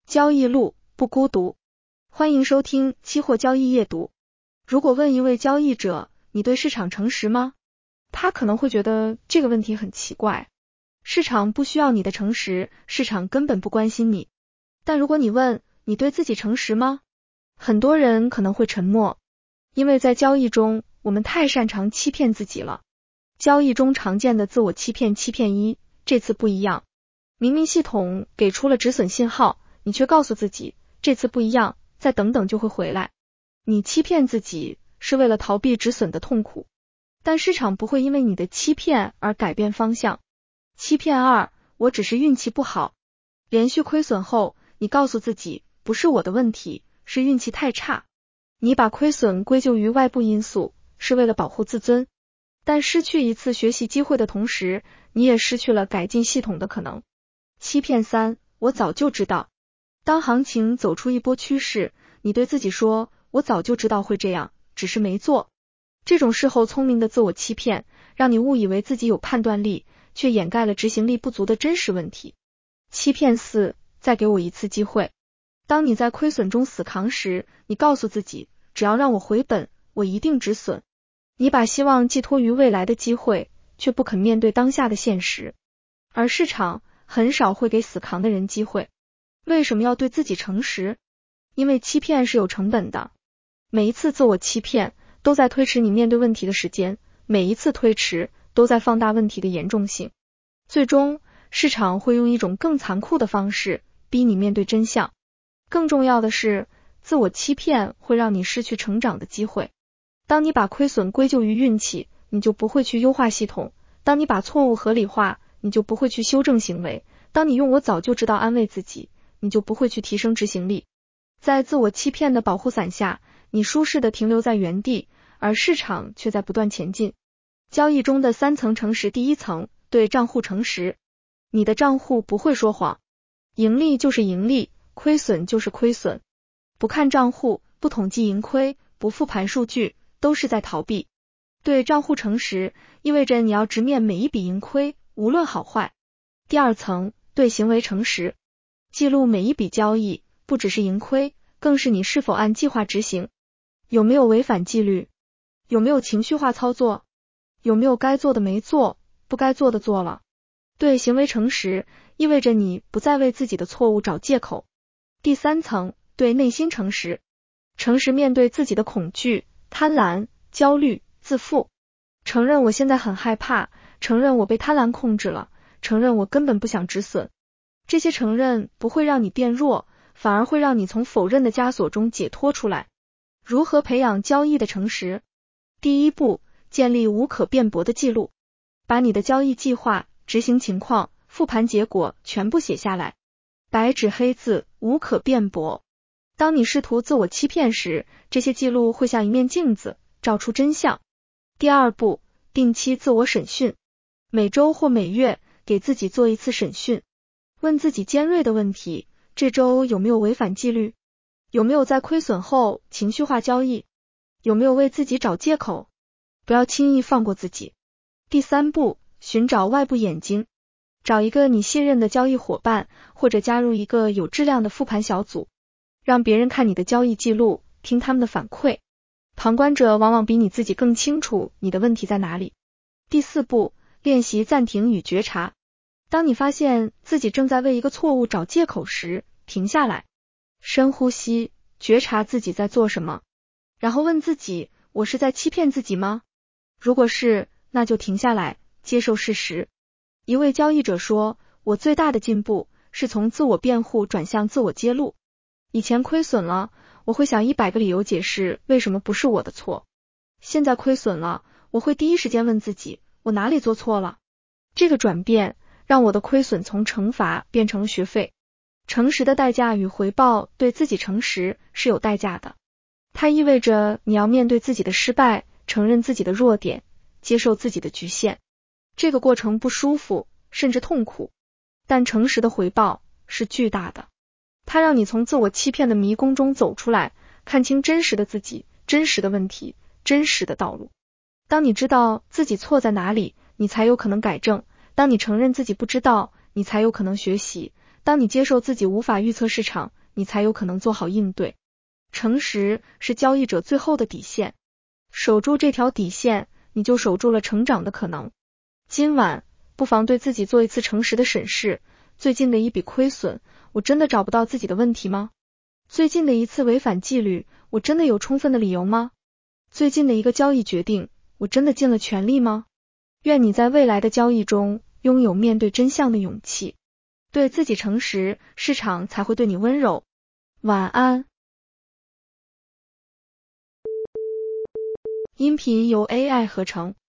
交易路不孤独，欢迎收听期货交易夜读。如果问一位交易者，你对市场诚实吗？他可能会觉得这个问题很奇怪。市场不需要你的诚实，市场根本不关心你。但如果你问，你对自己诚实吗？很多人可能会沉默，因为在交易中，我们太擅长欺骗自己了。交易中常见的自我欺骗一，这次不一样。明明系统给出了止损信号，你却告诉自己，这次不一样，再等等就会回来。你欺骗自己是为了逃避止损的痛苦，但市场不会因为你的欺骗而改变方向。欺骗二，我只是运气不好。连续亏损后，你告诉自己，不是我的问题，是运气太差。你把亏损归咎于外部因素，是为了保护自尊。但失去一次学习机会的同时，你也失去了改进系统的可能。欺骗三，我早就知道。当行情走出一波趋势，你对自己说，我早就知道会这样，只是没做。这种事后聪明的自我欺骗，让你误以为自己有判断力，却掩盖了执行力不足的真实问题。欺骗四，再给我一次机会。当你在亏损中死扛时，你告诉自己，只要让我回本，我一定止损。你把希望寄托于未来的机会，却不肯面对当下的现实。而市场很少会给死扛的人机会。为什么要对自己诚实？因为欺骗是有成本的。每一次自我欺骗都在推迟你面对问题的时间，每一次推迟都在放大问题的严重性。最终，市场会用一种更残酷的方式逼你面对真相。更重要的是，自我欺骗会让你失去成长的机会。当你把亏损归咎于运气，你就不会去优化系统；当你把错误合理化，你就不会去修正行为；当你用我早就知道安慰自己，你就不会去提升执行力。在自我欺骗的保护伞下，你舒适的停留在原地，而市场却在不断前进。交易中的三层诚实，第一层，对账户诚实。你的账户不会说谎，盈利就是盈利，亏损就是亏损。不看账户，不统计盈亏，不复盘数据，都是在逃避。对账户诚实，意味着你要直面每一笔盈亏，无论好坏。第二层，对行为诚实。记录每一笔交易，不只是盈亏，更是你是否按计划执行。有没有违反纪律？有没有情绪化操作？有没有该做的没做，不该做的做了？对行为诚实，意味着你不再为自己的错误找借口。第三层，对内心诚实。诚实面对自己的恐惧、贪婪、焦虑、自负。承认我现在很害怕，承认我被贪婪控制了，承认我根本不想止损。这些承认不会让你变弱，反而会让你从否认的枷锁中解脱出来。如何培养交易的诚实？第一步，建立无可辩驳的记录。把你的交易计划、执行情况、复盘结果全部写下来，白纸黑字，无可辩驳。当你试图自我欺骗时，这些记录会像一面镜子，照出真相。第二步，定期自我审讯。每周或每月给自己做一次审讯，问自己尖锐的问题，这周有没有违反纪律？有没有在亏损后情绪化交易？有没有为自己找借口？不要轻易放过自己。第三步，寻找外部眼睛。找一个你信任的交易伙伴，或者加入一个有质量的复盘小组，让别人看你的交易记录，听他们的反馈。旁观者往往比你自己更清楚你的问题在哪里。第四步，练习暂停与觉察。当你发现自己正在为一个错误找借口时，停下来，深呼吸，觉察自己在做什么，然后问自己，我是在欺骗自己吗？如果是，那就停下来，接受事实。一位交易者说，我最大的进步是从自我辩护转向自我揭露。以前亏损了，我会想100个理由解释为什么不是我的错。现在亏损了，我会第一时间问自己，我哪里做错了？这个转变让我的亏损从惩罚变成了学费。诚实的代价与回报，对自己诚实是有代价的。它意味着你要面对自己的失败，承认自己的弱点，接受自己的局限。这个过程不舒服，甚至痛苦，但诚实的回报是巨大的。它让你从自我欺骗的迷宫中走出来，看清真实的自己，真实的问题，真实的道路。当你知道自己错在哪里，你才有可能改正。当你承认自己不知道，你才有可能学习。当你接受自己无法预测市场， 你才有可能做好应对。诚实是交易者最后的底线，守住这条底线，你就守住了成长的可能。今晚不妨对自己做一次诚实的审视，最近的一笔亏损，我真的找不到自己的问题吗？最近的一次违反纪律，我真的有充分的理由吗？最近的一个交易决定，我真的尽了全力吗？愿你在未来的交易中拥有面对真相的勇气，对自己诚实，市场才会对你温柔。晚安。音频由 AI 合成。